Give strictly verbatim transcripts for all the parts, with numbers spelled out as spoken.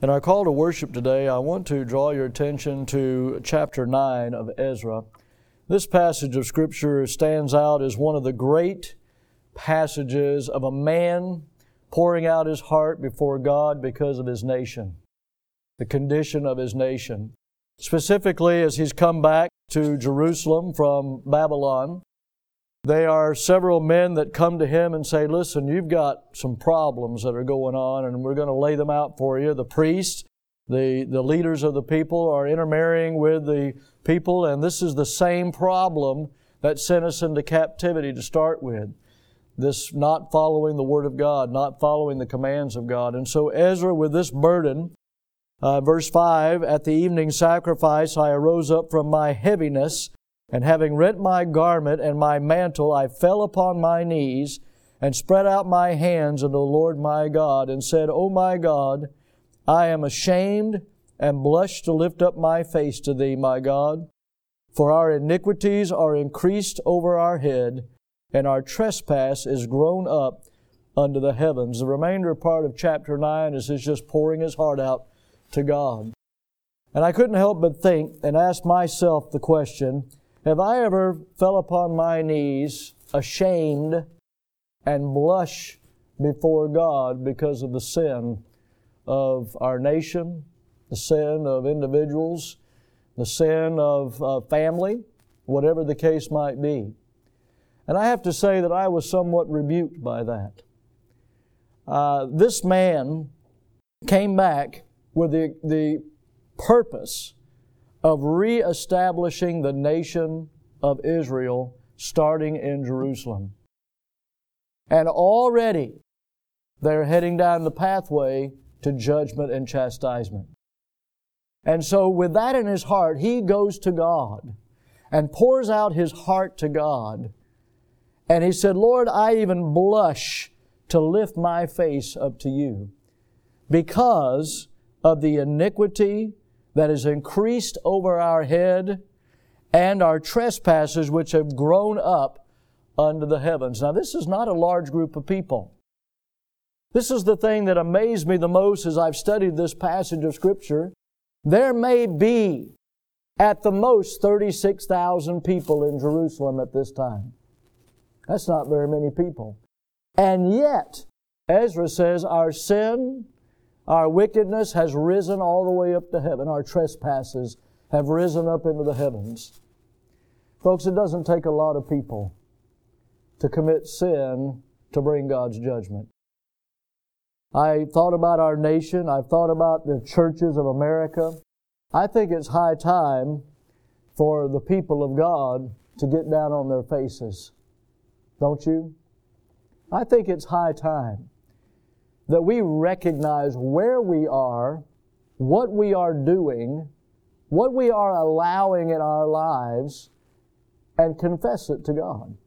In our call to worship today, I want to draw your attention to chapter nine of Ezra. This passage of Scripture stands out as one of the great passages of a man pouring out his heart before God because of his nation, the condition of his nation. Specifically, as he's come back to Jerusalem from Babylon, there are several men that come to him and say, listen, you've got some problems that are going on, and we're going to lay them out for you. The priests, the, the leaders of the people are intermarrying with the people, and this is the same problem that sent us into captivity to start with. This not following the Word of God, not following the commands of God. And so Ezra, with this burden, uh, verse five, at the evening sacrifice I arose up from my heaviness, and having rent my garment and my mantle, I fell upon my knees and spread out my hands unto the Lord my God, and said, O my God, I am ashamed and blush to lift up my face to Thee, my God, for our iniquities are increased over our head, and our trespass is grown up unto the heavens. The remainder part of chapter nine is his just pouring his heart out to God. And I couldn't help but think and ask myself the question, have I ever fell upon my knees ashamed and blush before God because of the sin of our nation, the sin of individuals, the sin of uh, family, whatever the case might be? And I have to say that I was somewhat rebuked by that. Uh, this man came back with the, the purpose of reestablishing the nation of Israel starting in Jerusalem. And already they're heading down the pathway to judgment and chastisement. And so with that in his heart, he goes to God and pours out his heart to God. And he said, Lord, I even blush to lift my face up to You because of the iniquity that is increased over our head and our trespasses which have grown up unto the heavens. Now, this is not a large group of people. This is the thing that amazed me the most as I've studied this passage of Scripture. There may be at the most thirty-six thousand people in Jerusalem at this time. That's not very many people. And yet, Ezra says, our sin, our wickedness has risen all the way up to heaven. Our trespasses have risen up into the heavens. Folks, it doesn't take a lot of people to commit sin to bring God's judgment. I thought about our nation. I've thought about the churches of America. I think it's high time for the people of God to get down on their faces. Don't you? I think it's high time that we recognize where we are, what we are doing, what we are allowing in our lives, and confess it to God.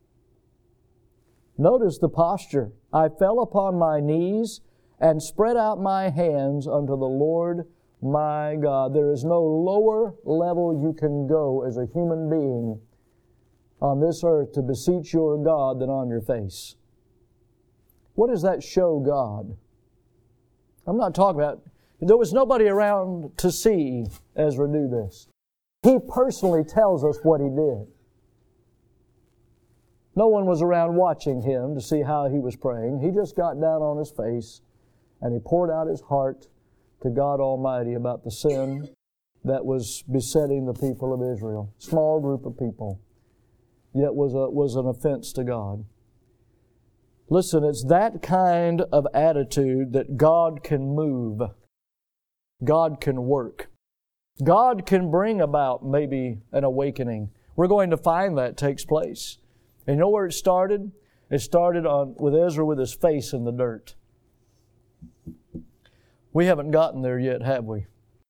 Notice the posture. I fell upon my knees and spread out my hands unto the Lord my God. There is no lower level you can go as a human being on this earth to beseech your God than on your face. What does that show God? I'm not talking about, there was nobody around to see Ezra do this. He personally tells us what he did. No one was around watching him to see how he was praying. He just got down on his face and he poured out his heart to God Almighty about the sin that was besetting the people of Israel. Small group of people, yet was a, was an offense to God. Listen, it's that kind of attitude that God can move. God can work. God can bring about maybe an awakening. We're going to find that takes place. And you know where it started? It started on with Ezra with his face in the dirt. We haven't gotten there yet, have we?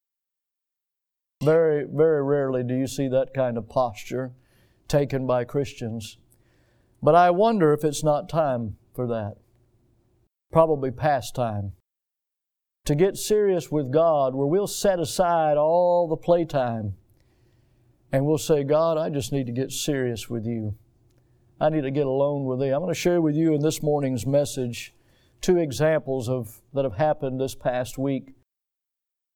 Very, very rarely do you see that kind of posture taken by Christians. But I wonder if it's not time for that. Probably past time. To get serious with God, where we'll set aside all the playtime and we'll say, God, I just need to get serious with You. I need to get alone with Thee. I'm going to share with you in this morning's message two examples of that have happened this past week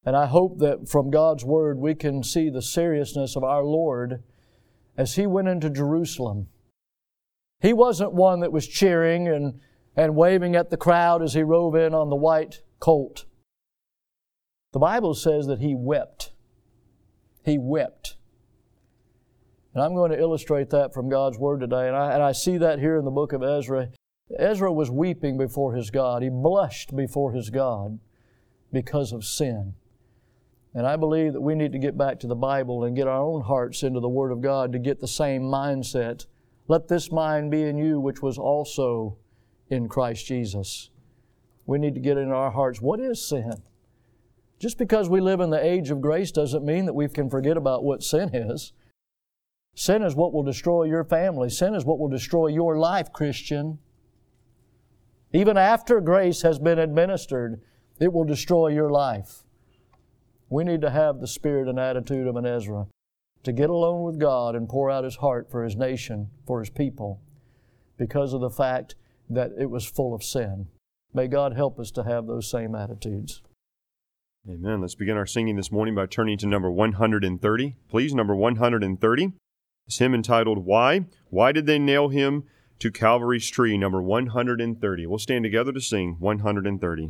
And I hope that from God's Word we can see the seriousness of our Lord as He went into Jerusalem. He wasn't one that was cheering and, and waving at the crowd as He rode in on the white colt. The Bible says that He wept. He wept. And I'm going to illustrate that from God's Word today. And I, and I see that here in the book of Ezra. Ezra was weeping before his God. He blushed before his God because of sin. And I believe that we need to get back to the Bible and get our own hearts into the Word of God to get the same mindset. Let this mind be in you, which was also in Christ Jesus. We need to get in our hearts, what is sin? Just because we live in the age of grace doesn't mean that we can forget about what sin is. Sin is what will destroy your family. Sin is what will destroy your life, Christian. Even after grace has been administered, it will destroy your life. We need to have the spirit and attitude of an Ezra, to get alone with God and pour out his heart for his nation, for his people, because of the fact that it was full of sin. May God help us to have those same attitudes. Amen. Let's begin our singing this morning by turning to number one hundred thirty. Please, number one hundred thirty. This hymn entitled, Why? Why Did They Nail Him to Calvary's Tree? Number one hundred thirty. We'll stand together to sing one hundred thirty.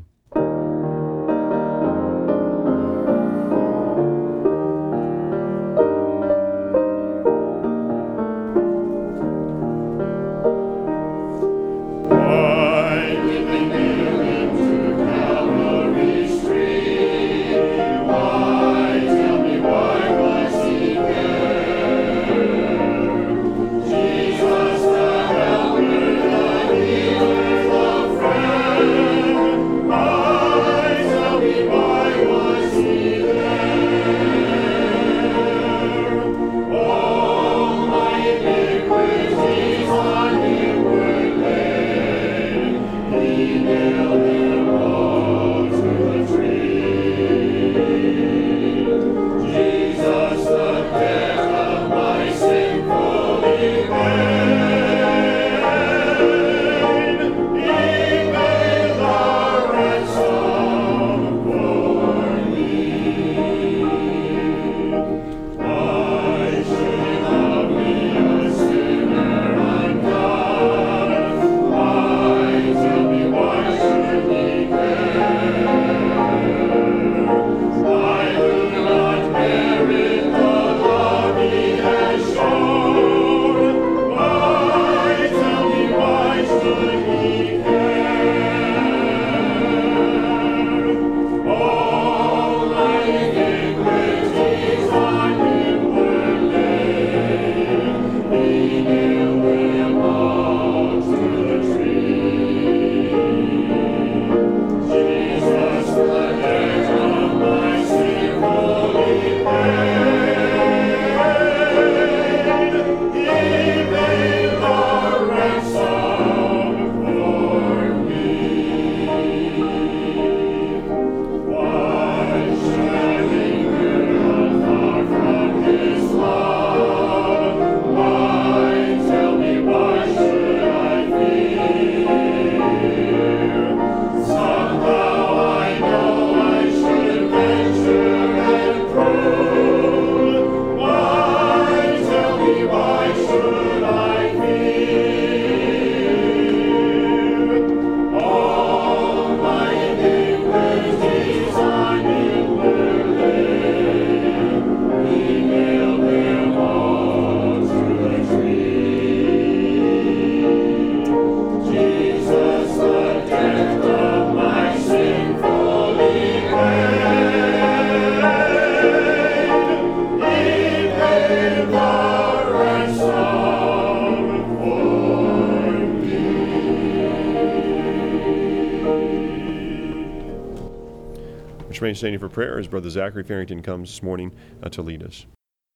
Standing for prayer as Brother Zachary Farrington comes this morning uh, to lead us.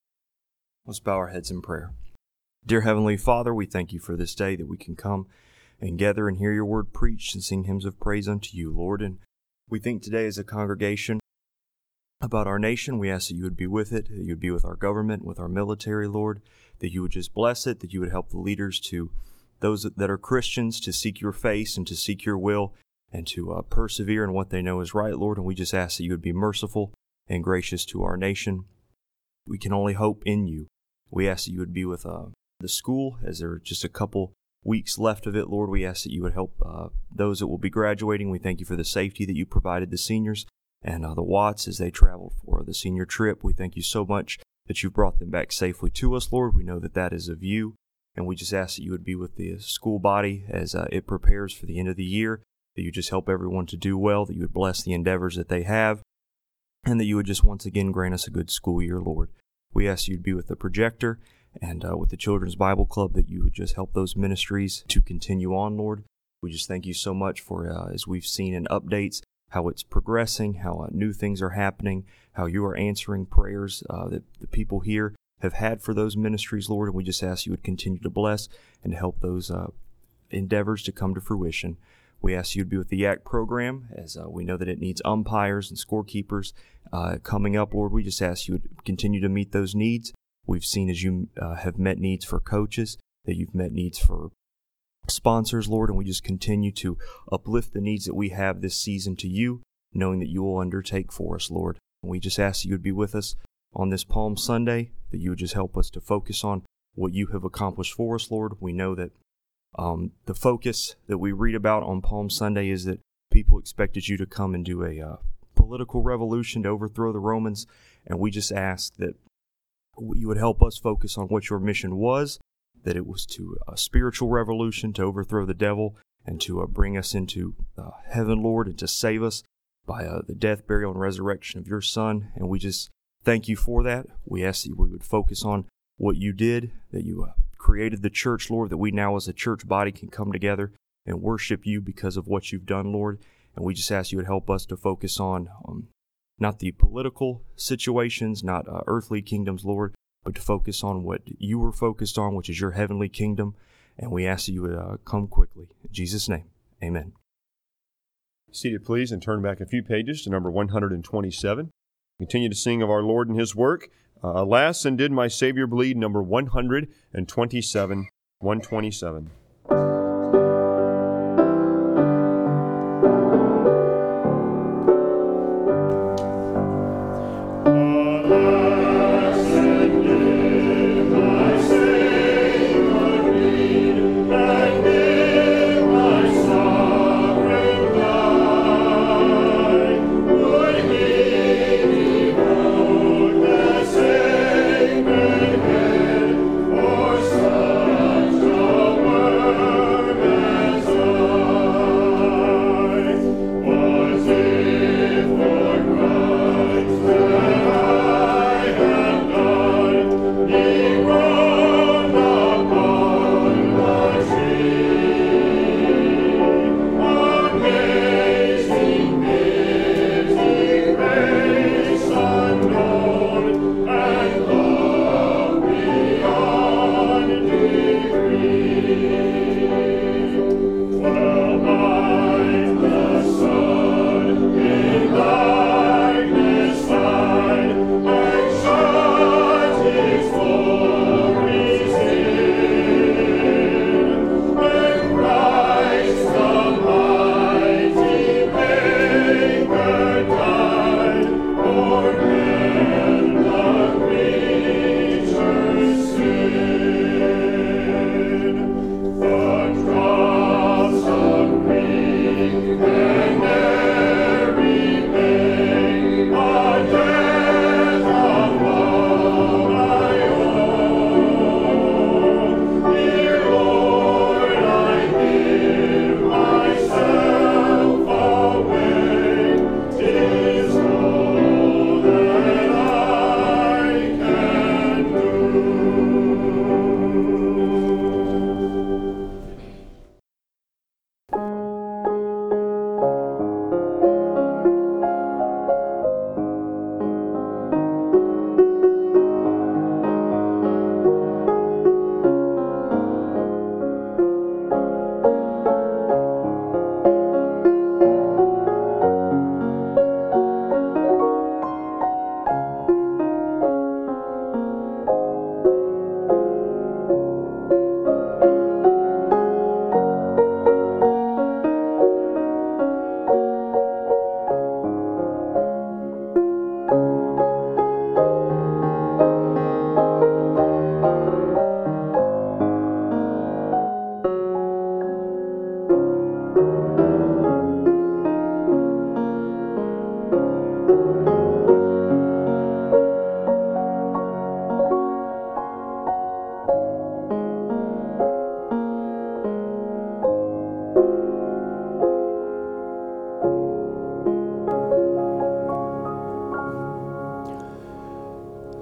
Let's bow our heads in prayer. Dear Heavenly Father, we thank you for this day that we can come and gather and hear your word preached and sing hymns of praise unto you, Lord. And we think today as a congregation about our nation. We ask that you would be with it, that you would be with our government, with our military, Lord, that you would just bless it, that you would help the leaders to, those that are Christians, to seek your face and to seek your will, and to uh, persevere in what they know is right, Lord. And we just ask that you would be merciful and gracious to our nation. We can only hope in you. We ask that you would be with uh, the school as there are just a couple weeks left of it. Lord, we ask that you would help uh, those that will be graduating. We thank you for the safety that you provided the seniors and uh, the Watts as they traveled for the senior trip. We thank you so much that you've brought them back safely to us, Lord. We know that that is of you, and we just ask that you would be with the school body as uh, it prepares for the end of the year, that you just help everyone to do well, that you would bless the endeavors that they have, and that you would just once again grant us a good school year, Lord. We ask you'd be with the projector and uh, with the Children's Bible Club, that you would just help those ministries to continue on, Lord. We just thank you so much for, uh, as we've seen in updates, how it's progressing, how uh, new things are happening, how you are answering prayers uh, that the people here have had for those ministries, Lord. And we just ask you would continue to bless and to help those uh, endeavors to come to fruition. We ask you to be with the Y A C program, as uh, we know that it needs umpires and scorekeepers uh, coming up, Lord. We just ask you would continue to meet those needs. We've seen as you uh, have met needs for coaches, that you've met needs for sponsors, Lord, and we just continue to uplift the needs that we have this season to you, knowing that you will undertake for us, Lord. And we just ask that you would be with us on this Palm Sunday, that you would just help us to focus on what you have accomplished for us, Lord. We know that um, the focus that we read about on Palm Sunday is that people expected you to come and do a uh, political revolution to overthrow the Romans, and we just ask that you would help us focus on what your mission was, that it was to a spiritual revolution to overthrow the devil and to uh, bring us into uh, heaven, Lord, and to save us by uh, the death, burial, and resurrection of your Son. And we just thank you for that. We ask that we would focus on what you did, that you uh, created the church, Lord, that we now as a church body can come together and worship you because of what you've done, Lord. And we just ask you would help us to focus on um, not the political situations, not uh, earthly kingdoms, Lord, but to focus on what you were focused on, which is your heavenly kingdom. And we ask that you would uh, come quickly. In Jesus' name, amen. Seated, please, and turn back a few pages to number one hundred twenty-seven. Continue to sing of our Lord and his work. Uh, Alas, and did my Savior bleed, number one hundred twenty-seven, one twenty-seven. Or such a word.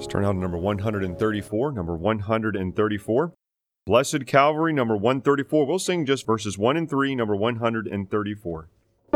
Turn out to number one thirty-four, number one thirty-four. Blessed Calvary, number one thirty-four. We'll sing just verses one and three, number one thirty-four.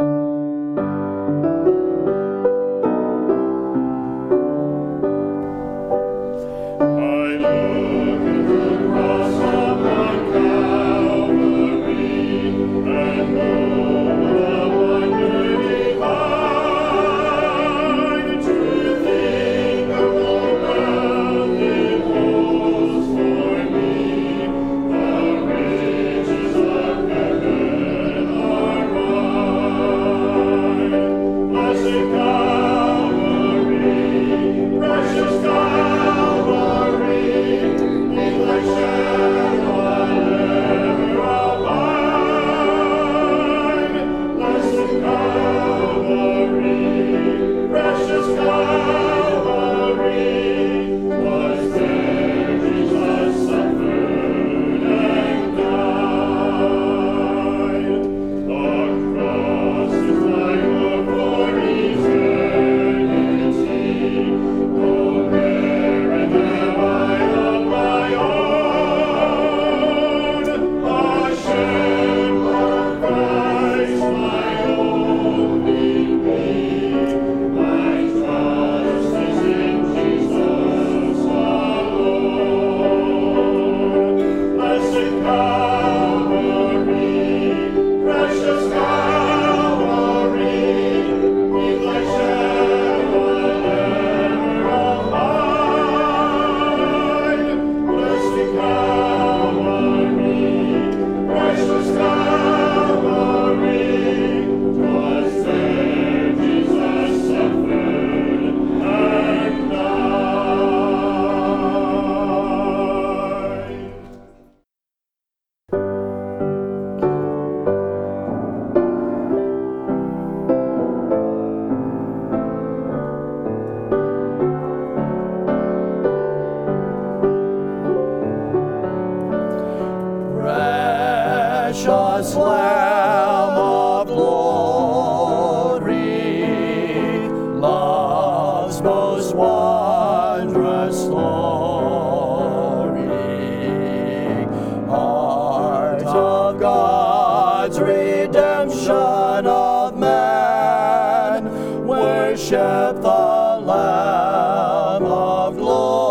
Precious Lamb of glory, love's most wondrous story, heart of God's redemption of man, worship the Lamb of glory.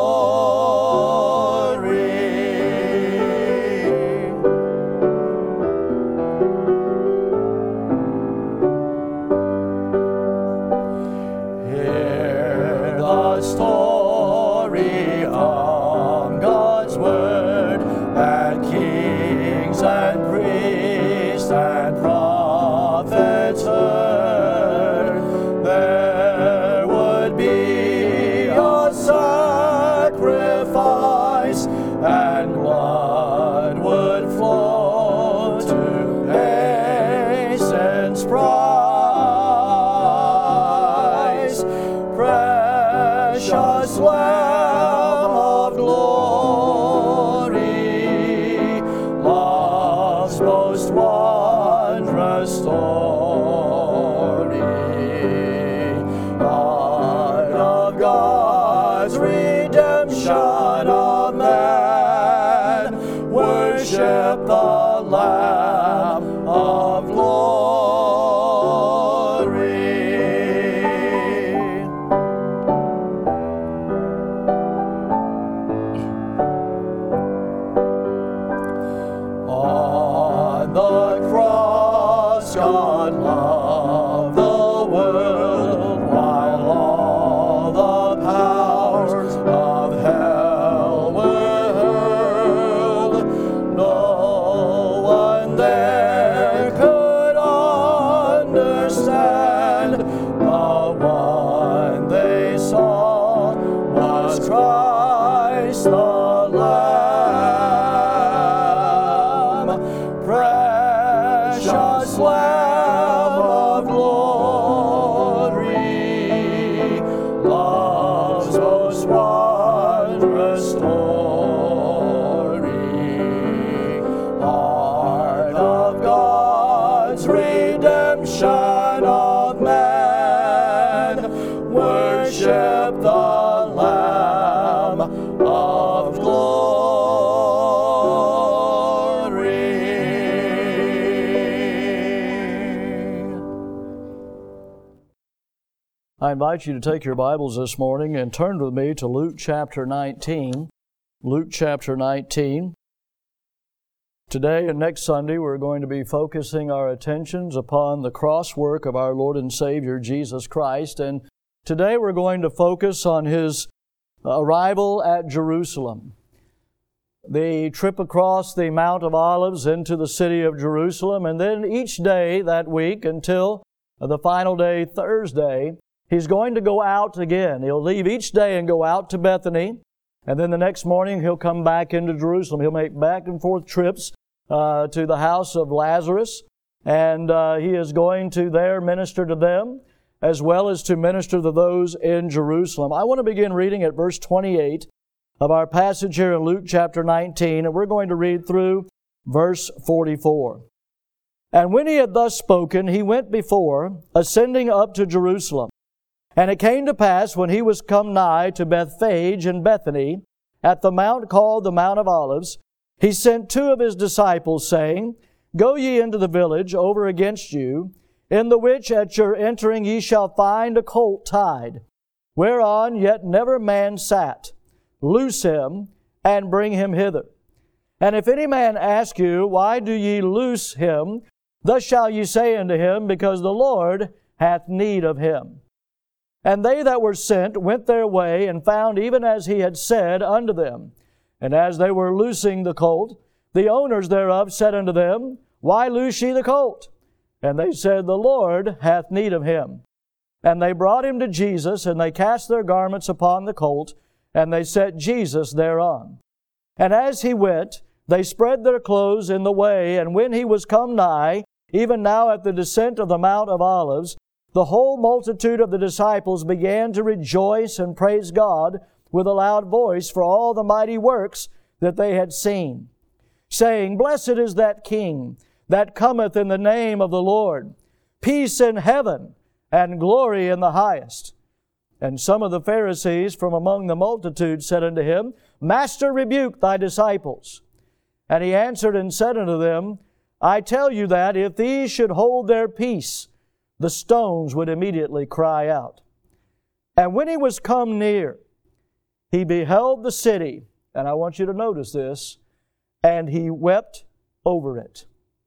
Story of God's word, and kings and priests and prophets heard. There would be a sacrifice, and blood would flow to pay sin's price. Precious Lamb of glory, love's most wondrous story, heart of God's redemption of man, worship the Lamb of glory. On the cross, God loved the world, while all the powers of hell were hurled. No one there could understand. The one they saw was Christ the Lamb. Precious Lamb of glory, love's most wondrous story, heart of God's redemption of I invite you to take your Bibles this morning and turn with me to Luke chapter nineteen. Luke chapter nineteen. Today and next Sunday we're going to be focusing our attentions upon the cross work of our Lord and Savior Jesus Christ. And today we're going to focus on His arrival at Jerusalem. The trip across the Mount of Olives into the city of Jerusalem, and then each day that week until the final day, Thursday, He's going to go out again. He'll leave each day and go out to Bethany, and then the next morning He'll come back into Jerusalem. He'll make back and forth trips uh, to the house of Lazarus, and uh, He is going to there minister to them as well as to minister to those in Jerusalem. I want to begin reading at verse twenty-eight of our passage here in Luke chapter nineteen, and we're going to read through verse forty-four. And when He had thus spoken, He went before, ascending up to Jerusalem. And it came to pass, when He was come nigh to Bethphage and Bethany, at the mount called the Mount of Olives, He sent two of His disciples, saying, Go ye into the village over against you, in the which at your entering ye shall find a colt tied, whereon yet never man sat. Loose him, and bring him hither. And if any man ask you, Why do ye loose him? Thus shall ye say unto him, Because the Lord hath need of him. And they that were sent went their way, and found even as He had said unto them. And as they were loosing the colt, the owners thereof said unto them, Why loose ye the colt? And they said, The Lord hath need of him. And they brought him to Jesus, and they cast their garments upon the colt, and they set Jesus thereon. And as He went, they spread their clothes in the way, and when He was come nigh, even now at the descent of the Mount of Olives, the whole multitude of the disciples began to rejoice and praise God with a loud voice for all the mighty works that they had seen, saying, Blessed is that King that cometh in the name of the Lord, peace in heaven and glory in the highest. And some of the Pharisees from among the multitude said unto Him, Master, rebuke thy disciples. And He answered and said unto them, I tell you that if these should hold their peace, the stones would immediately cry out. And when He was come near, He beheld the city, and I want you to notice this, and He wept over it.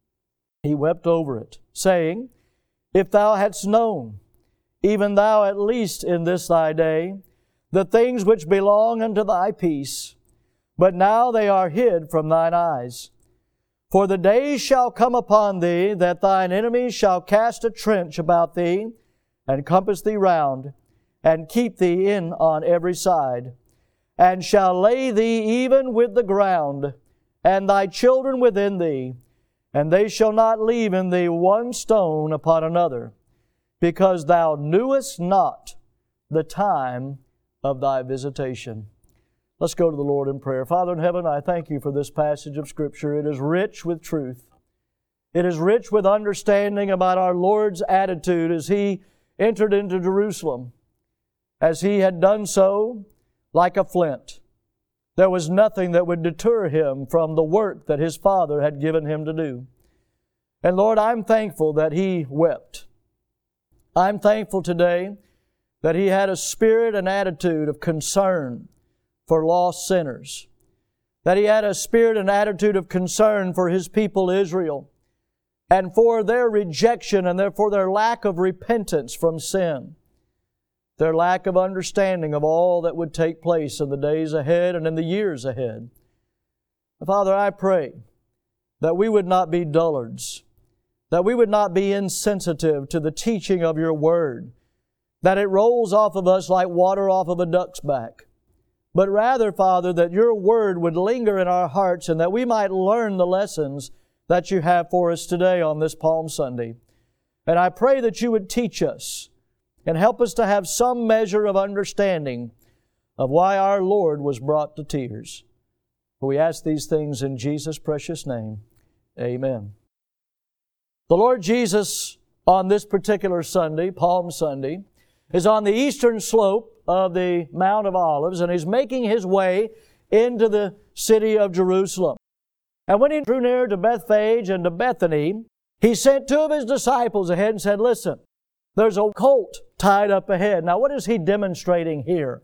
He wept over it, saying, If thou hadst known, even thou at least in this thy day, the things which belong unto thy peace, but now they are hid from thine eyes. For the days shall come upon thee, that thine enemies shall cast a trench about thee, and compass thee round, and keep thee in on every side, and shall lay thee even with the ground, and thy children within thee, and they shall not leave in thee one stone upon another, because thou knewest not the time of thy visitation. Let's go to the Lord in prayer. Father in heaven, I thank You for this passage of Scripture. It is rich with truth. It is rich with understanding about our Lord's attitude as He entered into Jerusalem. As He had done so, like a flint, there was nothing that would deter Him from the work that His Father had given Him to do. And Lord, I'm thankful that He wept. I'm thankful today that He had a spirit and attitude of concern for lost sinners, that He had a spirit and attitude of concern for His people Israel, and for their rejection and therefore their lack of repentance from sin, their lack of understanding of all that would take place in the days ahead and in the years ahead. Father, I pray that we would not be dullards, that we would not be insensitive to the teaching of Your Word, that it rolls off of us like water off of a duck's back. But rather, Father, that Your Word would linger in our hearts and that we might learn the lessons that You have for us today on this Palm Sunday. And I pray that You would teach us and help us to have some measure of understanding of why our Lord was brought to tears. For we ask these things in Jesus' precious name. Amen. The Lord Jesus, on this particular Sunday, Palm Sunday, is on the eastern slope of the Mount of Olives, and He's making His way into the city of Jerusalem. And when He drew near to Bethphage and to Bethany, He sent two of His disciples ahead and said, Listen, there's a colt tied up ahead. Now, what is He demonstrating here?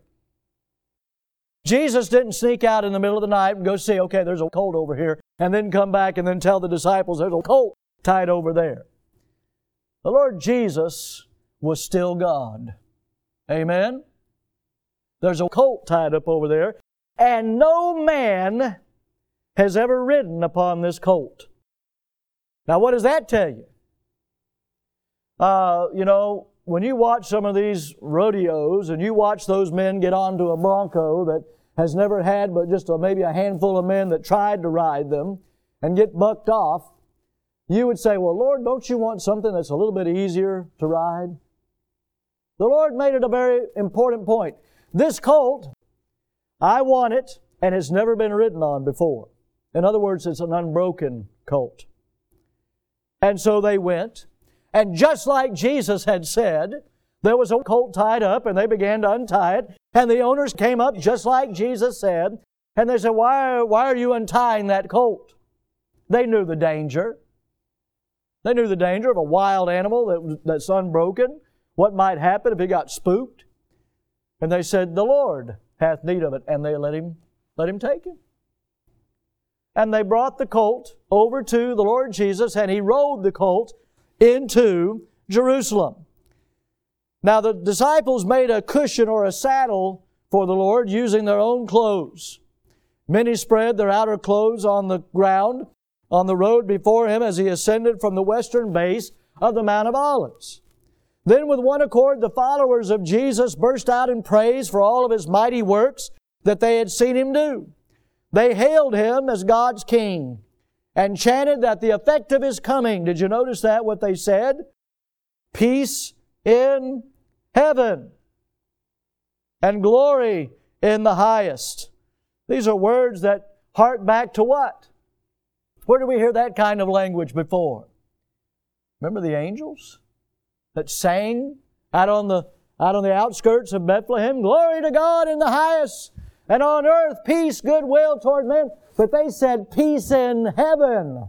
Jesus didn't sneak out in the middle of the night and go see, okay, there's a colt over here, and then come back and then tell the disciples there's a colt tied over there. The Lord Jesus was still God. Amen? There's a colt tied up over there, and no man has ever ridden upon this colt. Now, what does that tell you? Uh, you know, when you watch some of these rodeos and you watch those men get onto a bronco that has never had but just a, maybe a handful of men that tried to ride them and get bucked off, you would say, well, Lord, don't you want something that's a little bit easier to ride? The Lord made it a very important point. This colt, I want it, and it's never been ridden on before. In other words, it's an unbroken colt. And so they went, and just like Jesus had said, there was a colt tied up, and they began to untie it, and the owners came up just like Jesus said, and they said, why, why are you untying that colt? They knew the danger. They knew the danger of a wild animal that, that's unbroken, what might happen if he got spooked. And they said, the Lord hath need of it, and they let him, let him take it. And they brought the colt over to the Lord Jesus, and He rode the colt into Jerusalem. Now the disciples made a cushion or a saddle for the Lord using their own clothes. Many spread their outer clothes on the ground on the road before Him as He ascended from the western base of the Mount of Olives. Then with one accord the followers of Jesus burst out in praise for all of His mighty works that they had seen Him do. They hailed Him as God's King and chanted that the effect of His coming, did you notice that, what they said? Peace in heaven and glory in the highest. These are words that hark back to what? Where did we hear that kind of language before? Remember the angels that sang out on the, out on the outskirts of Bethlehem? Glory to God in the highest, and on earth peace, goodwill toward men. But they said peace in heaven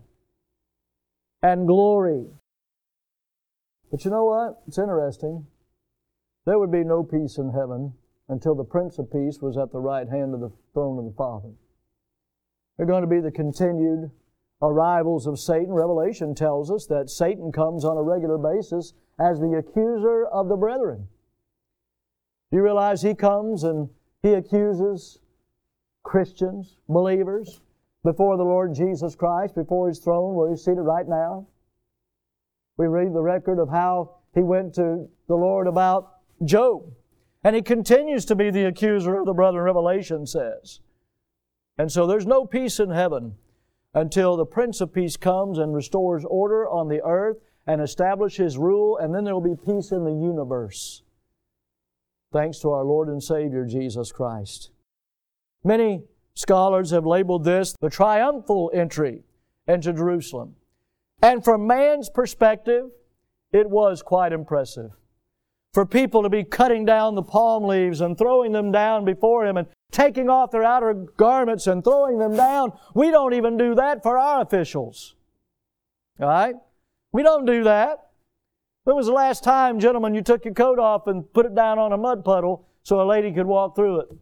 and glory. But you know what? It's interesting. There would be no peace in heaven until the Prince of Peace was at the right hand of the throne of the Father. They're going to be the continued arrivals of Satan. Revelation tells us that Satan comes on a regular basis as the accuser of the brethren. You realize he comes and he accuses Christians, believers, before the Lord Jesus Christ, before His throne where He's seated right now. We read the record of how he went to the Lord about Job. And he continues to be the accuser of the brethren, Revelation says. And so there's no peace in heaven until the Prince of Peace comes and restores order on the earth and establishes rule, and then there will be peace in the universe. Thanks to our Lord and Savior, Jesus Christ. Many scholars have labeled this the triumphal entry into Jerusalem. And from man's perspective, it was quite impressive. For people to be cutting down the palm leaves and throwing them down before Him and taking off their outer garments and throwing them down. We don't even do that for our officials. All right? We don't do that. When was the last time, gentlemen, you took your coat off and put it down on a mud puddle so a lady could walk through it?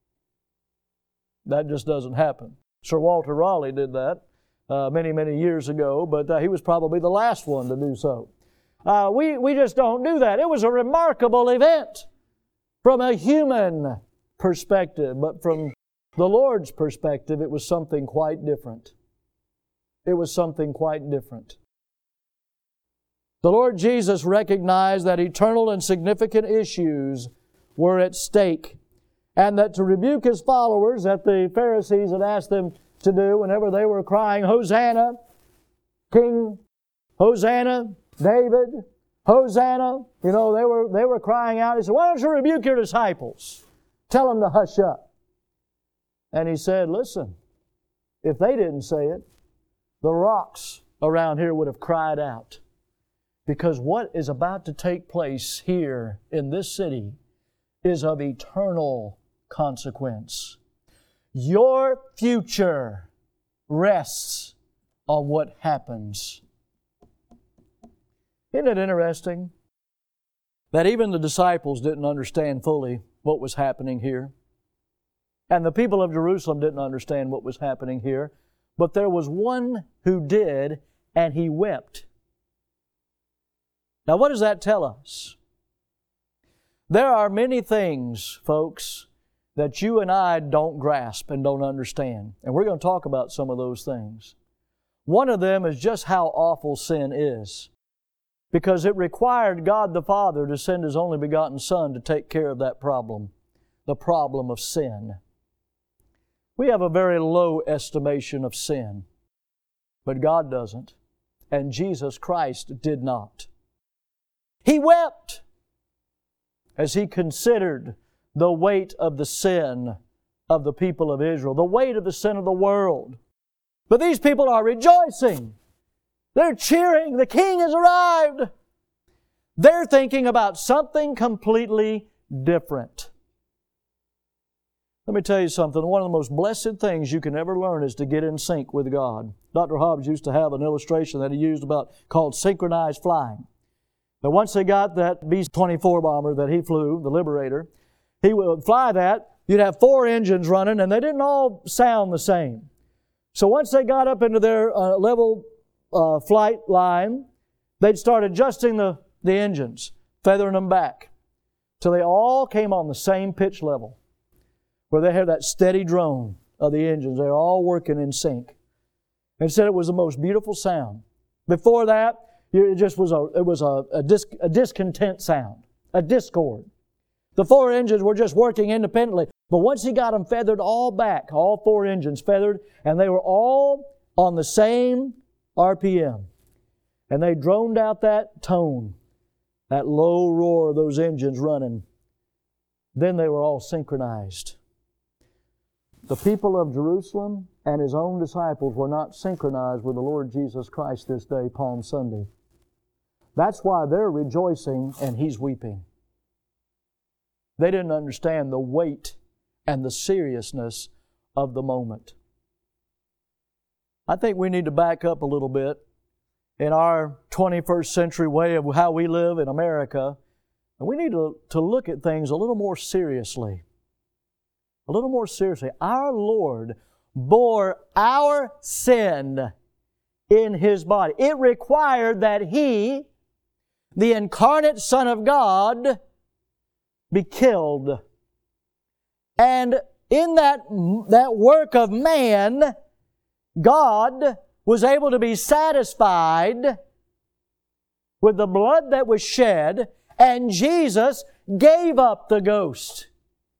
That just doesn't happen. Sir Walter Raleigh did that uh, many, many years ago, but uh, he was probably the last one to do so. Uh, we, we just don't do that. It was a remarkable event from a human perspective, but from the Lord's perspective, it was something quite different. It was something quite different. The Lord Jesus recognized that eternal and significant issues were at stake, and that to rebuke His followers that the Pharisees had asked them to do whenever they were crying, Hosanna, King, Hosanna, David, Hosanna. You know, they were, they were crying out. He said, why don't you rebuke your disciples? Tell them to hush up. And He said, listen, if they didn't say it, the rocks around here would have cried out. Because what is about to take place here in this city is of eternal consequence. Your future rests on what happens. Isn't it interesting? that even the disciples didn't understand fully what was happening here. And the people of Jerusalem didn't understand what was happening here. But there was one who did, and he wept. Now, what does that tell us? There are many things, folks, that you and I don't grasp and don't understand. And we're going to talk about some of those things. One of them is just how awful sin is. Because it required God the Father to send His only begotten Son to take care of that problem, the problem of sin. We have a very low estimation of sin, but God doesn't, and Jesus Christ did not. He wept as He considered the weight of the sin of the people of Israel, the weight of the sin of the world. But these people are rejoicing. They're cheering. The King has arrived. They're thinking about something completely different. Let me tell you something. One of the most blessed things you can ever learn is to get in sync with God. Doctor Hobbs used to have an illustration that he used about called synchronized flying. But once they got that B twenty-four bomber that he flew, the Liberator, he would fly that. You'd have four engines running, and they didn't all sound the same. So once they got up into their uh, level Uh, flight line, they'd start adjusting the, the engines, feathering them back, till they all came on the same pitch level, where they had that steady drone of the engines. They're all working in sync. And said it was the most beautiful sound. Before that, it just was a it was a, a, dis, a discontent sound, a discord. The four engines were just working independently, but once he got them feathered all back, all four engines feathered, and they were all on the same R P M. And they droned out that tone, that low roar of those engines running. Then they were all synchronized. The people of Jerusalem and His own disciples were not synchronized with the Lord Jesus Christ this day, Palm Sunday. That's why they're rejoicing and He's weeping. They didn't understand the weight and the seriousness of the moment. I think we need to back up a little bit in our twenty-first century way of how we live in America. And we need to, to look at things a little more seriously. A little more seriously. Our Lord bore our sin in His body. It required that He, the incarnate Son of God, be killed. And in that, that work of man, God was able to be satisfied with the blood that was shed, and Jesus gave up the ghost.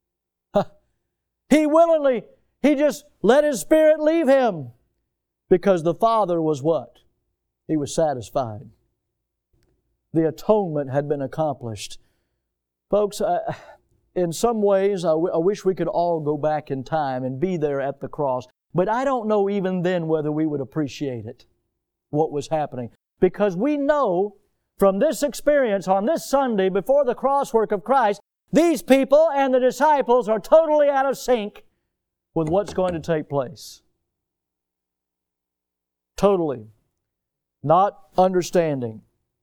He willingly, He just let His Spirit leave Him because the Father was what? He was satisfied. The atonement had been accomplished. Folks, uh, in some ways, I, w- I wish we could all go back in time and be there at the cross. But I don't know even then whether we would appreciate it, what was happening. Because we know from this experience on this Sunday before the cross work of Christ, these people and the disciples are totally out of sync with what's going to take place. Totally. Not understanding.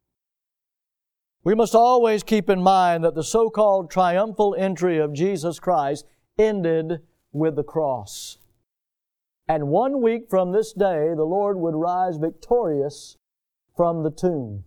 We must always keep in mind that the so-called triumphal entry of Jesus Christ ended with the cross. And one week from this day, the Lord would rise victorious from the tomb,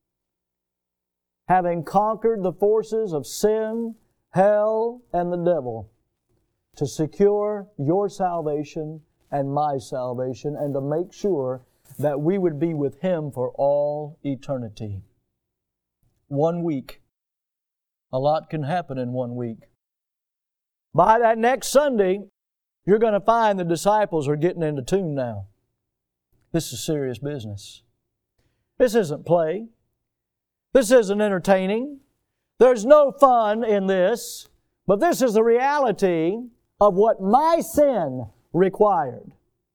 having conquered the forces of sin, hell, and the devil, to secure your salvation and my salvation, and to make sure that we would be with Him for all eternity. One week. A lot can happen in one week. By that next Sunday, you're going to find the disciples are getting into tune now. This is serious business. This isn't play. This isn't entertaining. There's no fun in this, but this is the reality of what my sin required.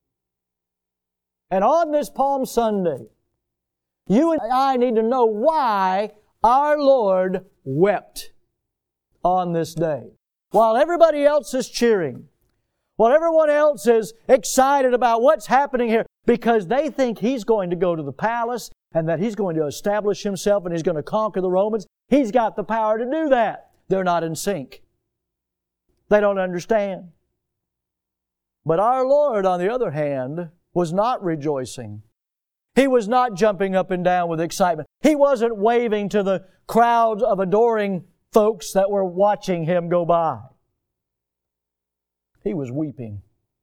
And on this Palm Sunday, you and I need to know why our Lord wept on this day. While everybody else is cheering, while everyone else is excited about what's happening here, because they think He's going to go to the palace and that He's going to establish Himself and He's going to conquer the Romans. He's got the power to do that. They're not in sync. They don't understand. But our Lord, on the other hand, was not rejoicing. He was not jumping up and down with excitement. He wasn't waving to the crowds of adoring folks that were watching Him go by. He was weeping.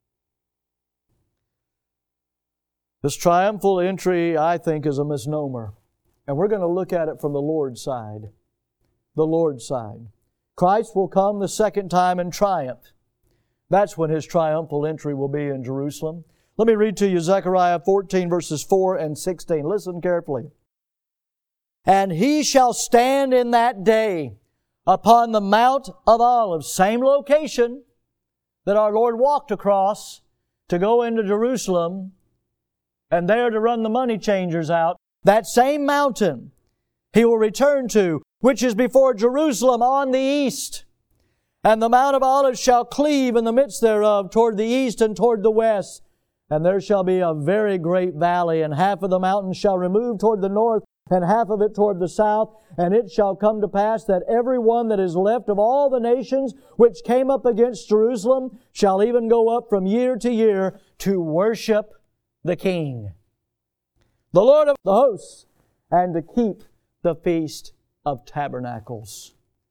This triumphal entry, I think, is a misnomer. And we're going to look at it from the Lord's side. The Lord's side. Christ will come the second time in triumph. That's when His triumphal entry will be in Jerusalem. Let me read to you Zechariah fourteen, verses four and sixteen. Listen carefully. And He shall stand in that day upon the Mount of Olives, same location that our Lord walked across to go into Jerusalem and there to run the money changers out. That same mountain He will return to, which is before Jerusalem on the east. And the Mount of Olives shall cleave in the midst thereof toward the east and toward the west. And there shall be a very great valley, and half of the mountain shall remove toward the north, and half of it toward the south. And it shall come to pass that every one that is left of all the nations which came up against Jerusalem shall even go up from year to year to worship the King, the Lord of the hosts, and to keep the Feast of Tabernacles.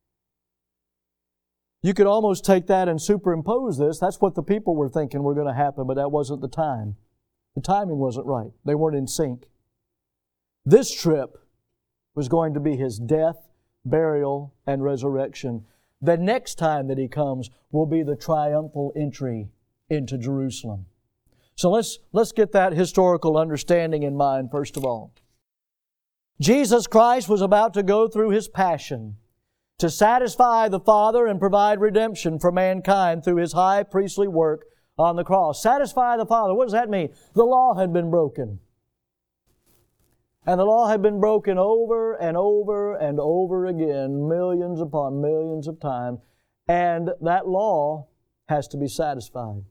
You could almost take that and superimpose this. That's what the people were thinking were going to happen, but that wasn't the time. The timing wasn't right. They weren't in sync. This trip was going to be His death, burial, and resurrection. The next time that He comes will be the triumphal entry into Jerusalem. So let's, let's get that historical understanding in mind first of all. Jesus Christ was about to go through His passion to satisfy the Father and provide redemption for mankind through His high priestly work on the cross. Satisfy the Father. What does that mean? The law had been broken. And the law had been broken over and over and over again, millions upon millions of times. And that law has to be satisfied.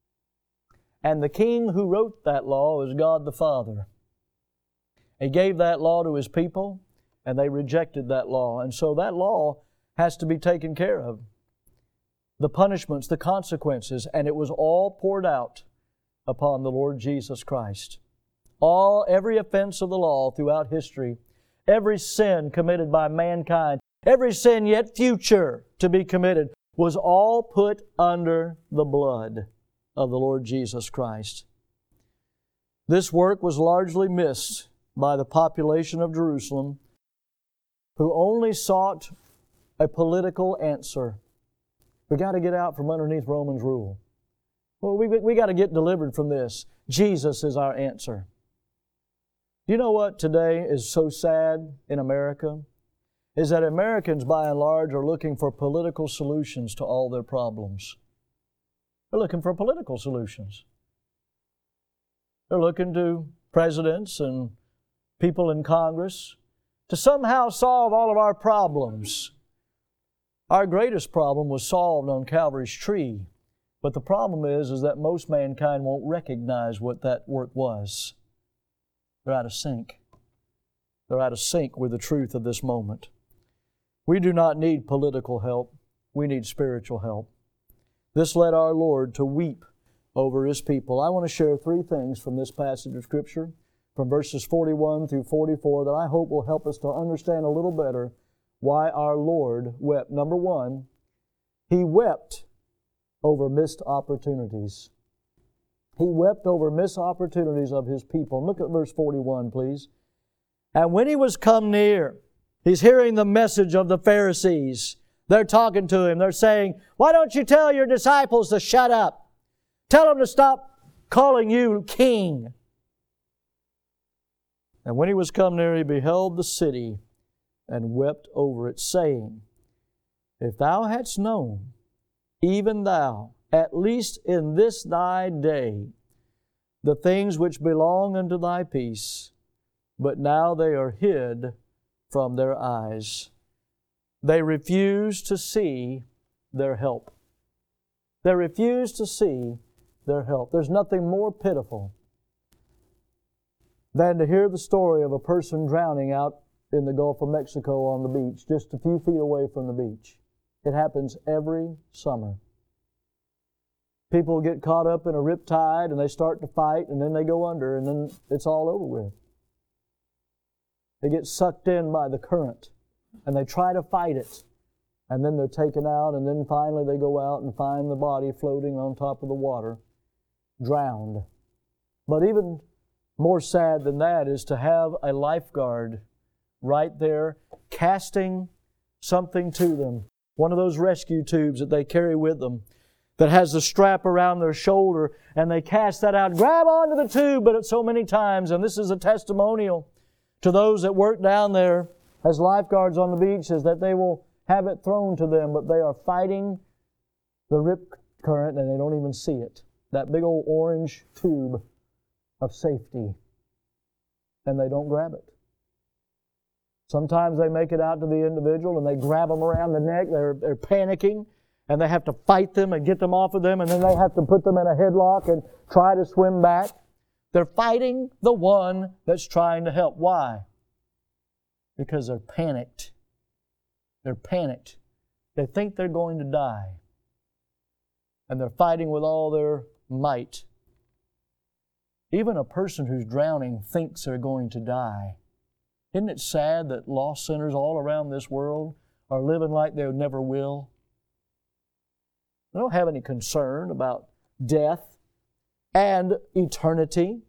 And the King who wrote that law is God the Father. He gave that law to His people, and they rejected that law. And so that law has to be taken care of. The punishments, the consequences, and it was all poured out upon the Lord Jesus Christ. All, every offense of the law throughout history, every sin committed by mankind, every sin yet future to be committed, was all put under the blood of the Lord Jesus Christ. This work was largely missed by the population of Jerusalem, who only sought a political answer. We got to get out from underneath Romans' rule. Well, we, we got to get delivered from this. Jesus is our answer. You know what today is so sad in America? Is that Americans, by and large, are looking for political solutions to all their problems. They're looking for political solutions. They're looking to presidents and people in Congress to somehow solve all of our problems. Our greatest problem was solved on Calvary's tree. But the problem is, is that most mankind won't recognize what that work was. They're out of sync. They're out of sync with the truth of this moment. We do not need political help. We need spiritual help. This led our Lord to weep over His people. I want to share three things from this passage of Scripture, from verses forty-one through forty-four, that I hope will help us to understand a little better why our Lord wept. Number one, He wept over missed opportunities. He wept over missed opportunities of His people. Look at verse forty-one, please. And when He was come near, He's hearing the message of the Pharisees. They're talking to Him. They're saying, why don't you tell your disciples to shut up? Tell them to stop calling you king. And when He was come near, He beheld the city and wept over it, saying, if thou hadst known, even thou, at least in this thy day, the things which belong unto thy peace, but now they are hid from their eyes. They refuse to see their help. They refuse to see their help. There's nothing more pitiful than to hear the story of a person drowning out in the Gulf of Mexico on the beach, just a few feet away from the beach. It happens every summer. People get caught up in a riptide and they start to fight and then they go under and then it's all over with. They get sucked in by the current and they try to fight it. And then they're taken out and then finally they go out and find the body floating on top of the water, drowned. But even more sad than that is to have a lifeguard right there casting something to them. One of those rescue tubes that they carry with them that has the strap around their shoulder, and they cast that out, grab onto the tube, but it's so many times, and this is a testimonial to those that work down there as lifeguards on the beach, is that they will have it thrown to them, but they are fighting the rip current and they don't even see it. That big old orange tube of safety, and they don't grab it. Sometimes they make it out to the individual and they grab them around the neck, they're, they're panicking, and they have to fight them and get them off of them, and then they have to put them in a headlock and try to swim back. They're fighting the one that's trying to help. Why? Because they're panicked. They're panicked. They think they're going to die. And they're fighting with all their might. Even a person who's drowning thinks they're going to die. Isn't it sad that lost sinners all around this world are living like they never will? They don't have any concern about death and eternity.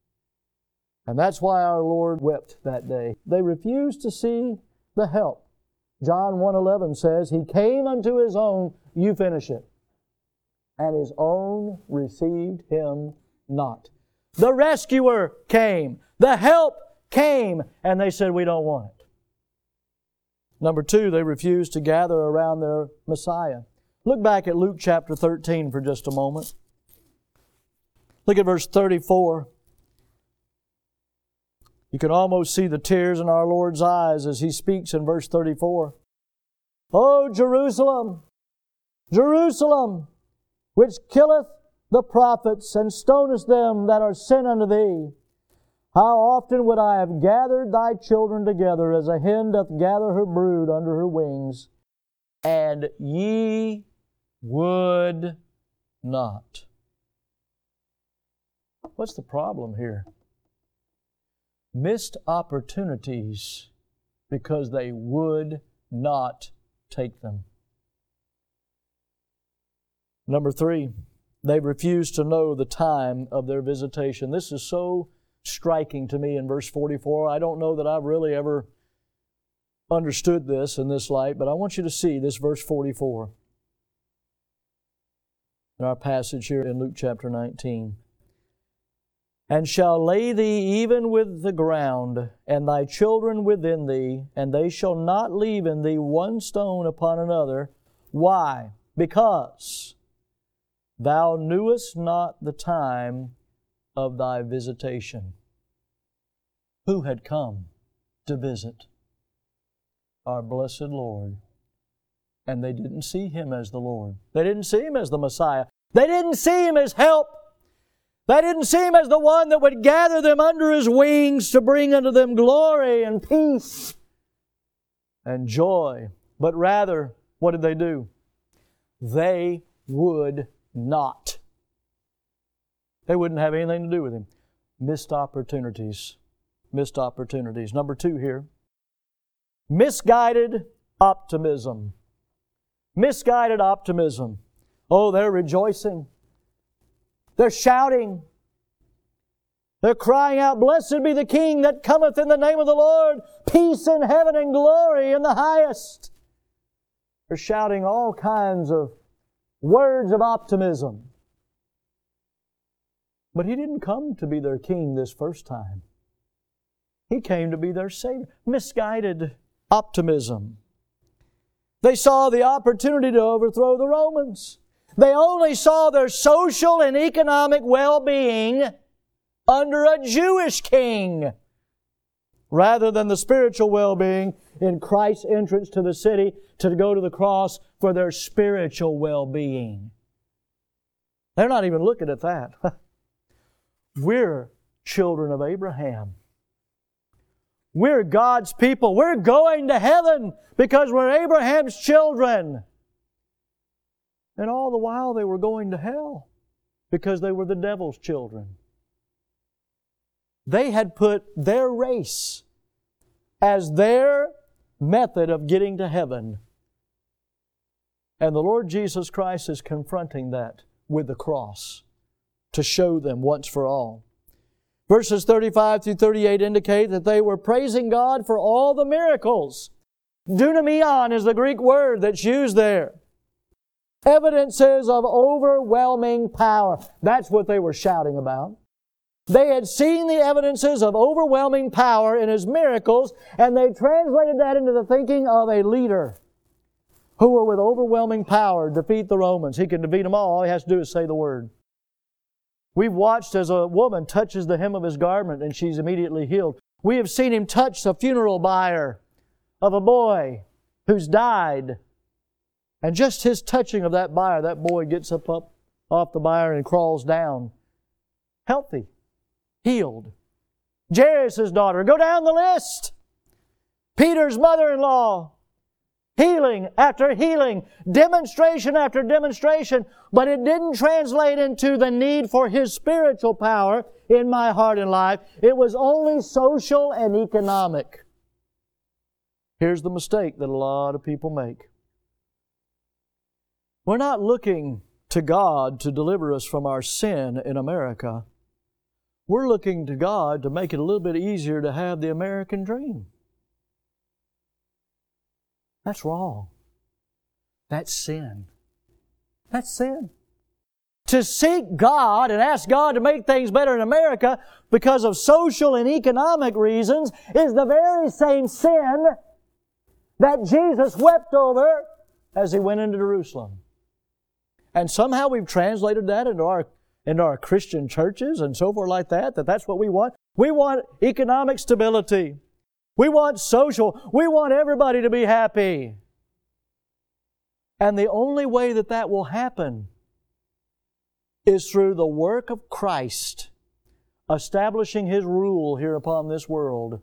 And that's why our Lord wept that day. They refused to see the help. John one eleven says, He came unto His own, you finish it, and His own received Him not. The rescuer came. The help came. And they said, we don't want it. Number two, they refused to gather around their Messiah. Look back at Luke chapter thirteen for just a moment. Look at verse thirty-four. You can almost see the tears in our Lord's eyes as He speaks in verse thirty-four. O Jerusalem, Jerusalem, which killeth the prophets and stonest them that are sent unto thee, how often would I have gathered thy children together as a hen doth gather her brood under her wings, and ye would not. What's the problem here? Missed opportunities because they would not take them. Number three, they refused to know the time of their visitation. This is so striking to me in verse forty-four. I don't know that I've really ever understood this in this light, but I want you to see this verse forty-four in our passage here in Luke chapter nineteen. And shall lay thee even with the ground, and thy children within thee, and they shall not leave in thee one stone upon another. Why? Because thou knewest not the time of thy visitation. Who had come to visit? Our blessed Lord. And they didn't see Him as the Lord. They didn't see Him as the Messiah. They didn't see Him as help. They didn't see Him as the one that would gather them under His wings to bring unto them glory and peace and joy. But rather, what did they do? They would not. They wouldn't have anything to do with Him. Missed opportunities. Missed opportunities. Number two here. Misguided optimism. Misguided optimism. Oh, they're rejoicing. They're shouting. They're crying out, Blessed be the King that cometh in the name of the Lord, peace in heaven and glory in the highest. They're shouting all kinds of words of optimism. But He didn't come to be their King this first time. He came to be their Savior. Misguided optimism. They saw the opportunity to overthrow the Romans. They only saw their social and economic well-being under a Jewish king rather than the spiritual well-being in Christ's entrance to the city to go to the cross for their spiritual well-being. They're not even looking at that. We're children of Abraham. We're God's people. We're going to heaven because we're Abraham's children. And all the while they were going to hell because they were the devil's children. They had put their race as their method of getting to heaven. And the Lord Jesus Christ is confronting that with the cross to show them once for all. Verses thirty-five through thirty-eight indicate that they were praising God for all the miracles. Dunamion is the Greek word that's used there. Evidences of overwhelming power. That's what they were shouting about. They had seen the evidences of overwhelming power in His miracles, and they translated that into the thinking of a leader who will with overwhelming power defeat the Romans. He can defeat them all. All he has to do is say the word. We've watched as a woman touches the hem of His garment and she's immediately healed. We have seen Him touch the funeral bier of a boy who's died. And just His touching of that bier, that boy gets up, up off the bier and crawls down. Healthy. Healed. Jairus' daughter. Go down the list. Peter's mother-in-law. Healing after healing, demonstration after demonstration, but it didn't translate into the need for His spiritual power in my heart and life. It was only social and economic. Here's the mistake that a lot of people make. We're not looking to God to deliver us from our sin in America. We're looking to God to make it a little bit easier to have the American dream. That's wrong. That's sin. That's sin. To seek God and ask God to make things better in America because of social and economic reasons is the very same sin that Jesus wept over as He went into Jerusalem. And somehow we've translated that into our, into our Christian churches and so forth like that, that that's what we want. We want economic stability. We want social. We want everybody to be happy. And the only way that that will happen is through the work of Christ establishing His rule here upon this world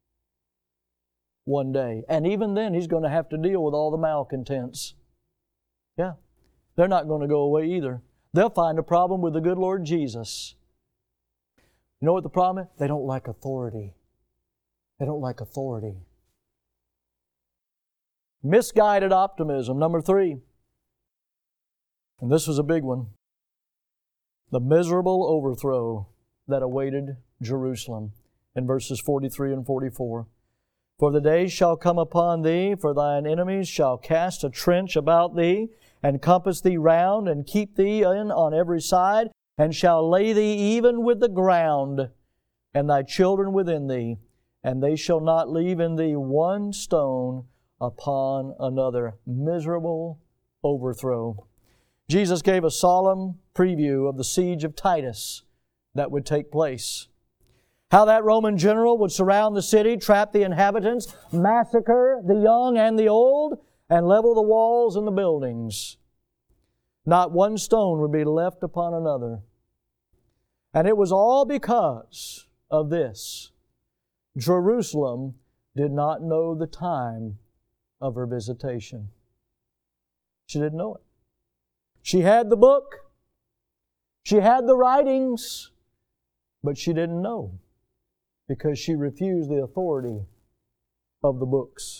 one day. And even then, He's going to have to deal with all the malcontents. Yeah. They're not going to go away either. They'll find a problem with the good Lord Jesus. You know what the problem is? They don't like authority. They don't like authority. Misguided optimism, number three. And this was a big one. The miserable overthrow that awaited Jerusalem in verses forty-three and forty-four. For the days shall come upon thee, for thine enemies shall cast a trench about thee, and compass thee round, and keep thee in on every side, and shall lay thee even with the ground, and thy children within thee. And they shall not leave in thee one stone upon another. Miserable overthrow. Jesus gave a solemn preview of the siege of Titus that would take place. How that Roman general would surround the city, trap the inhabitants, massacre the young and the old, and level the walls and the buildings. Not one stone would be left upon another. And it was all because of this. Jerusalem did not know the time of her visitation. She didn't know it. She had the book. She had the writings. But she didn't know because she refused the authority of the books.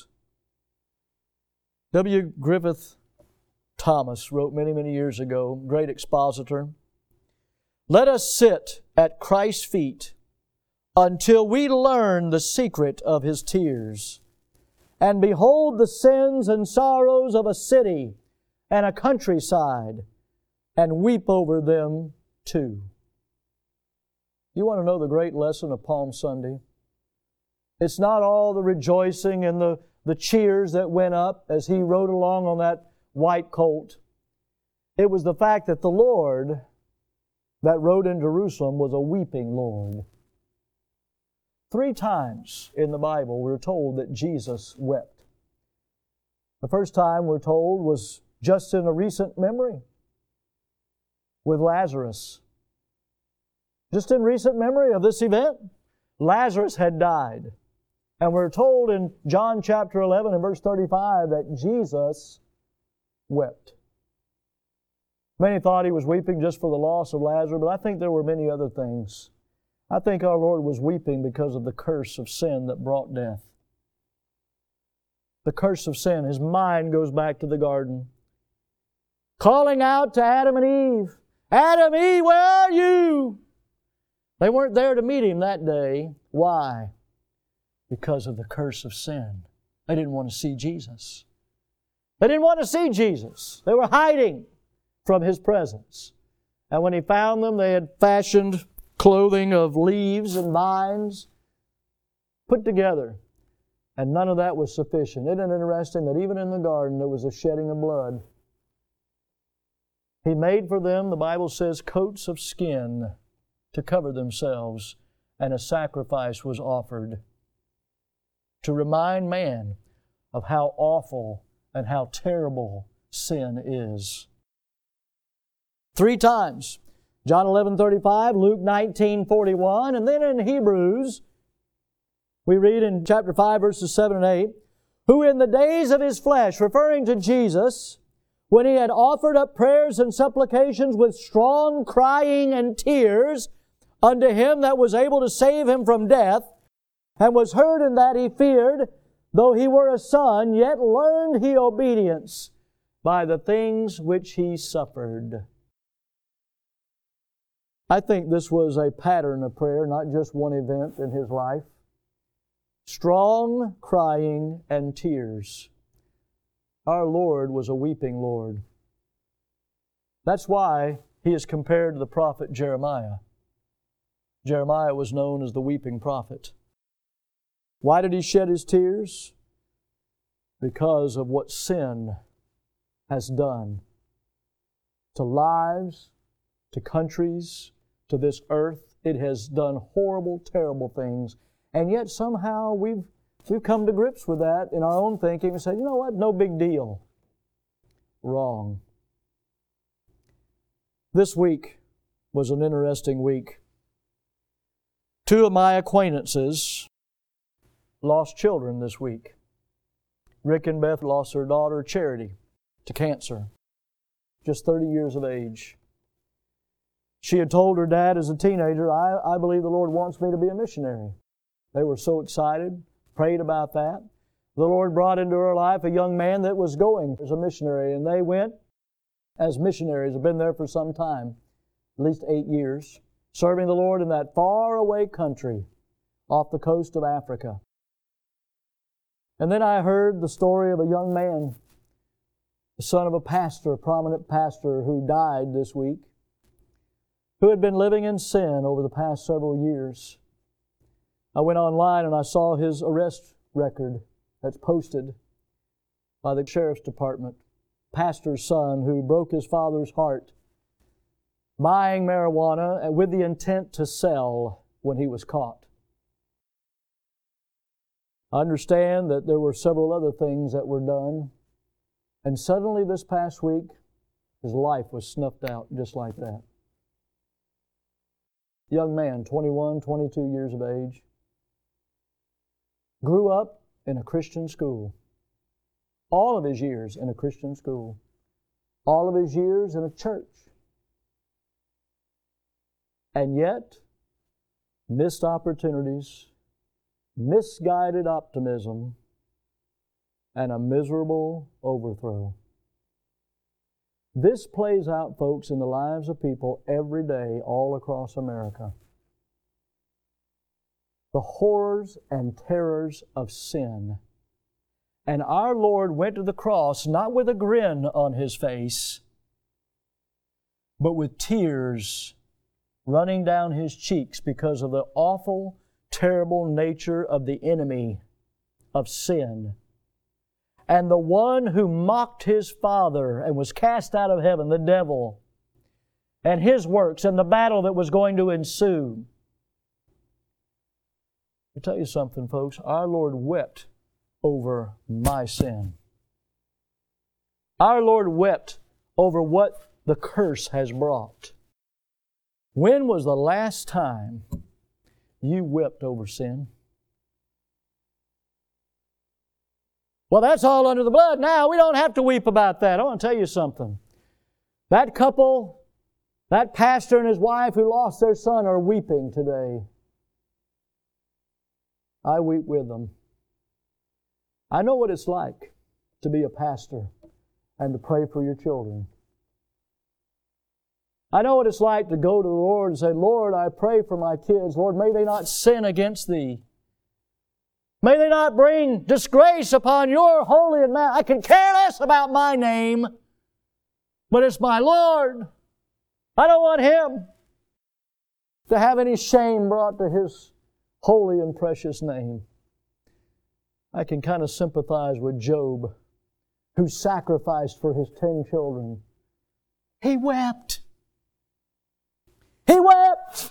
W. Griffith Thomas wrote many, many years ago, great expositor, "Let us sit at Christ's feet until we learn the secret of His tears, and behold the sins and sorrows of a city and a countryside, and weep over them too." You want to know the great lesson of Palm Sunday? It's not all the rejoicing and the, the cheers that went up as He rode along on that white colt. It was the fact that the Lord that rode in Jerusalem was a weeping Lord. Three times in the Bible we're told that Jesus wept. The first time we're told was just in a recent memory with Lazarus. Just in recent memory of this event, Lazarus had died. And we're told in John chapter eleven and verse thirty-five that Jesus wept. Many thought He was weeping just for the loss of Lazarus, but I think there were many other things. I think our Lord was weeping because of the curse of sin that brought death. The curse of sin. His mind goes back to the garden, calling out to Adam and Eve, Adam, Eve, where are you? They weren't there to meet Him that day. Why? Because of the curse of sin. They didn't want to see Jesus. They didn't want to see Jesus. They were hiding from His presence. And when He found them, they had fashioned clothing of leaves and vines put together. And none of that was sufficient. Isn't it interesting that even in the garden there was a shedding of blood? He made for them, the Bible says, coats of skin to cover themselves, and a sacrifice was offered to remind man of how awful and how terrible sin is. Three times. John eleven thirty-five, Luke nineteen forty-one, and then in Hebrews, we read in chapter five, verses seven and eight, who in the days of His flesh, referring to Jesus, when He had offered up prayers and supplications with strong crying and tears unto Him that was able to save Him from death, and was heard in that He feared, though He were a son, yet learned He obedience by the things which He suffered. I think this was a pattern of prayer, not just one event in His life. Strong crying and tears. Our Lord was a weeping Lord. That's why He is compared to the prophet Jeremiah. Jeremiah was known as the weeping prophet. Why did He shed His tears? Because of what sin has done to lives, to countries, to this earth. It has done horrible, terrible things. And yet somehow we've, we've come to grips with that in our own thinking and said, you know what, no big deal. Wrong. This week was an interesting week. Two of my acquaintances lost children this week. Rick and Beth lost their daughter, Charity, to cancer. Just thirty years of age. She had told her dad as a teenager, I, I believe the Lord wants me to be a missionary. They were so excited, prayed about that. The Lord brought into her life a young man that was going as a missionary, and they went as missionaries, have been there for some time, at least eight years, serving the Lord in that far-away country off the coast of Africa. And then I heard the story of a young man, the son of a pastor, a prominent pastor, who died this week, who had been living in sin over the past several years. I went online and I saw his arrest record that's posted by the sheriff's department. Pastor's son who broke his father's heart, buying marijuana with the intent to sell when he was caught. I understand that there were several other things that were done, and suddenly this past week, his life was snuffed out just like that. Young man, twenty-one, twenty-two years of age, grew up in a Christian school. All of his years in a Christian school. All of his years in a church. And yet, missed opportunities, misguided optimism, and a miserable overthrow. This plays out, folks, in the lives of people every day all across America. The horrors and terrors of sin. And our Lord went to the cross not with a grin on His face, but with tears running down His cheeks because of the awful, terrible nature of the enemy of sin. And the one who mocked His Father and was cast out of heaven, the devil, and his works and the battle that was going to ensue. I'll tell you something, folks. Our Lord wept over my sin. Our Lord wept over what the curse has brought. When was the last time you wept over sin? Well, that's all under the blood. Now, we don't have to weep about that. I want to tell you something. That couple, that pastor and his wife who lost their son are weeping today. I weep with them. I know what it's like to be a pastor and to pray for your children. I know what it's like to go to the Lord and say, Lord, I pray for my kids. Lord, may they not sin against Thee. May they not bring disgrace upon Your holy and man. I can care less about my name, but it's my Lord. I don't want Him to have any shame brought to His holy and precious name. I can kind of sympathize with Job, who sacrificed for his ten children. He wept. He wept.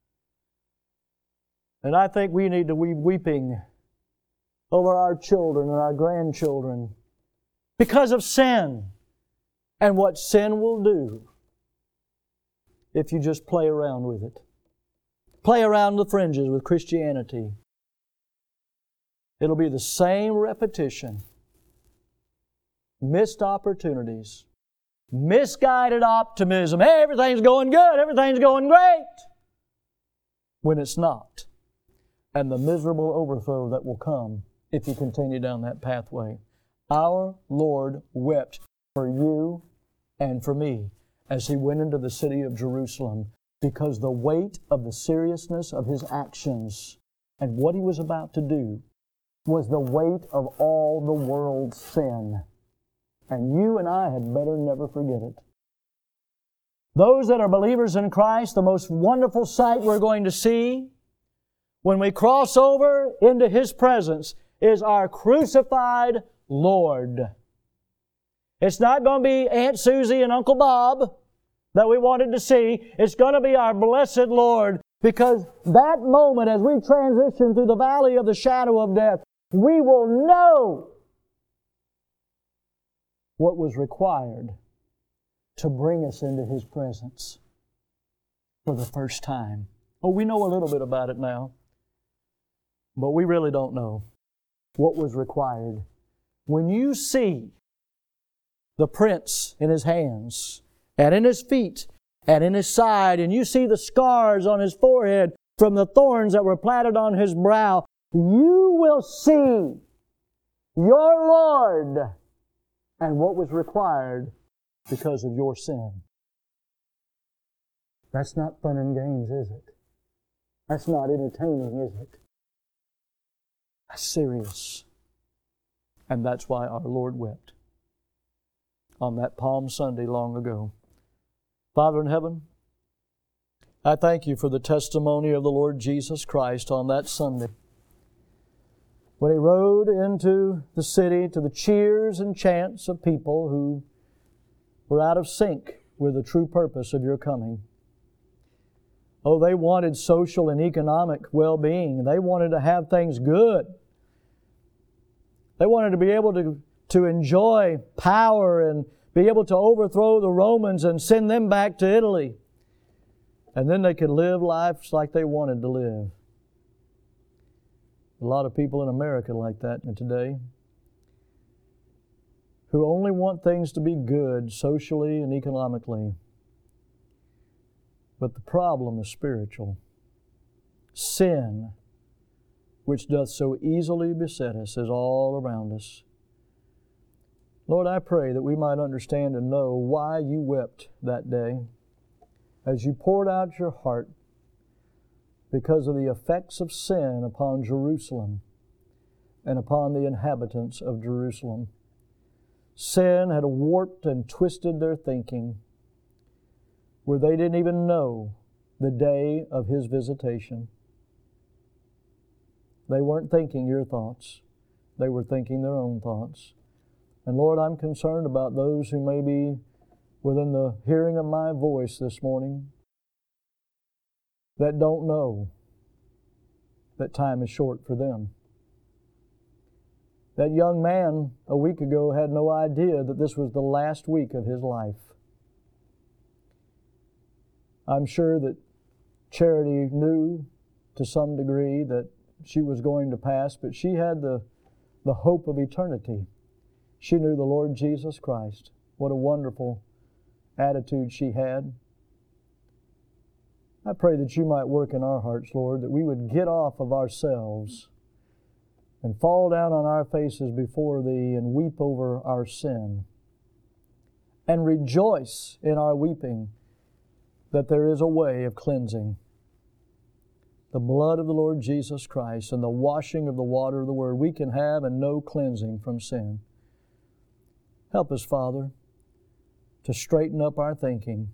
And I think we need to be weeping over our children and our grandchildren because of sin and what sin will do if you just play around with it. Play around the fringes with Christianity. It'll be the same repetition. Missed opportunities. Misguided optimism. Hey, everything's going good. Everything's going great. When it's not. And the miserable overthrow that will come if you continue down that pathway. Our Lord wept for you and for me as He went into the city of Jerusalem, because the weight of the seriousness of His actions and what He was about to do was the weight of all the world's sin. And you and I had better never forget it. Those that are believers in Christ, the most wonderful sight we're going to see when we cross over into His presence is our crucified Lord. It's not going to be Aunt Susie and Uncle Bob that we wanted to see. It's going to be our blessed Lord, because that moment as we transition through the valley of the shadow of death, we will know what was required to bring us into His presence for the first time. Oh, we know a little bit about it now, but we really don't know what was required. When you see the prints in His hands and in His feet and in His side, and you see the scars on His forehead from the thorns that were planted on His brow, you will see your Lord and what was required because of your sin. That's not fun and games, is it? That's not entertaining, is it? That's serious. And that's why our Lord wept on that Palm Sunday long ago. Father in heaven, I thank You for the testimony of the Lord Jesus Christ on that Sunday, when He rode into the city to the cheers and chants of people who were out of sync with the true purpose of Your coming. Oh, they wanted social and economic well-being. They wanted to have things good. They wanted to be able to, to enjoy power and be able to overthrow the Romans and send them back to Italy. And then they could live lives like they wanted to live. A lot of people in America like that today, who only want things to be good socially and economically. But the problem is spiritual. Sin, which doth so easily beset us, is all around us. Lord, I pray that we might understand and know why You wept that day as You poured out Your heart because of the effects of sin upon Jerusalem and upon the inhabitants of Jerusalem. Sin had warped and twisted their thinking, where they didn't even know the day of His visitation. They weren't thinking Your thoughts. They were thinking their own thoughts. And Lord, I'm concerned about those who may be within the hearing of my voice this morning that don't know that time is short for them. That young man a week ago had no idea that this was the last week of his life. I'm sure that Charity knew to some degree that she was going to pass, but she had the, the hope of eternity. She knew the Lord Jesus Christ. What a wonderful attitude she had. I pray that you might work in our hearts, Lord, that we would get off of ourselves and fall down on our faces before Thee and weep over our sin and rejoice in our weeping that there is a way of cleansing. The blood of the Lord Jesus Christ and the washing of the water of the Word, we can have and know cleansing from sin. Help us, Father, to straighten up our thinking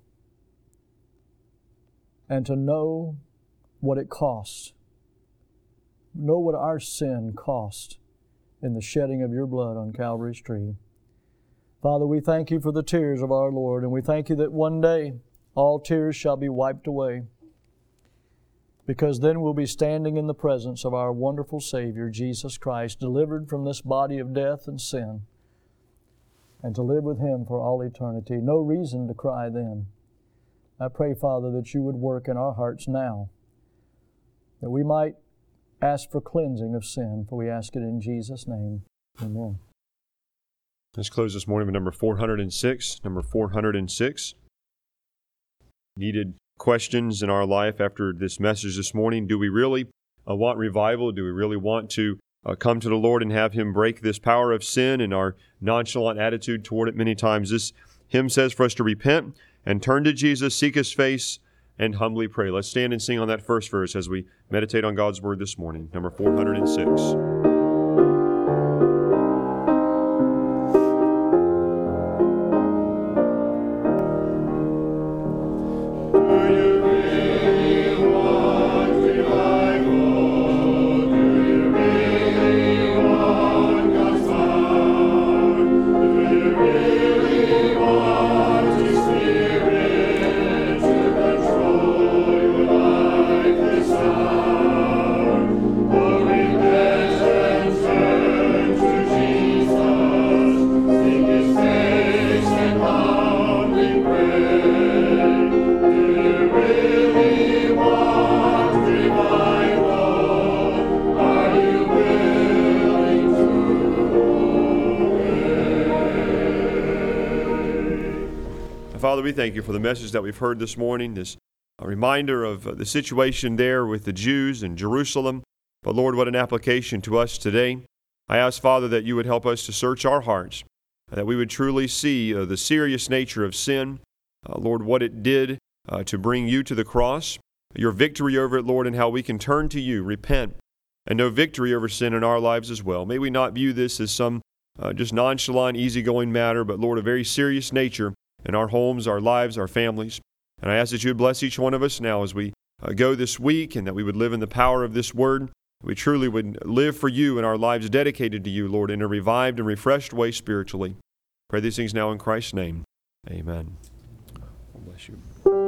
and to know what it costs. Know what our sin cost in the shedding of Your blood on Calvary's tree. Father, we thank You for the tears of our Lord, and we thank You that one day all tears shall be wiped away, because then we'll be standing in the presence of our wonderful Savior, Jesus Christ, delivered from this body of death and sin, and to live with Him for all eternity. No reason to cry then. I pray, Father, that You would work in our hearts now, that we might ask for cleansing of sin, for we ask it in Jesus' name. Amen. Let's close this morning with number four hundred six. Number four hundred six. Needed questions in our life after this message this morning. Do we really uh, want revival? Do we really want to uh, come to the Lord and have Him break this power of sin and our nonchalant attitude toward it many times? This hymn says for us to repent and turn to Jesus, seek His face, and humbly pray. Let's stand and sing on that first verse as we meditate on God's Word this morning. Number four hundred six. Father, we thank You for the message that we've heard this morning, this a reminder of uh, the situation there with the Jews in Jerusalem. But Lord, what an application to us today. I ask, Father, that You would help us to search our hearts, that we would truly see uh, the serious nature of sin, uh, Lord, what it did uh, to bring You to the cross, Your victory over it, Lord, and how we can turn to You, repent, and know victory over sin in our lives as well. May we not view this as some uh, just nonchalant, easygoing matter, but Lord, a very serious nature in our homes, our lives, our families. And I ask that You would bless each one of us now as we uh, go this week, and that we would live in the power of this Word. We truly would live for You in our lives dedicated to You, Lord, in a revived and refreshed way spiritually. Pray these things now in Christ's name. Amen. God bless you.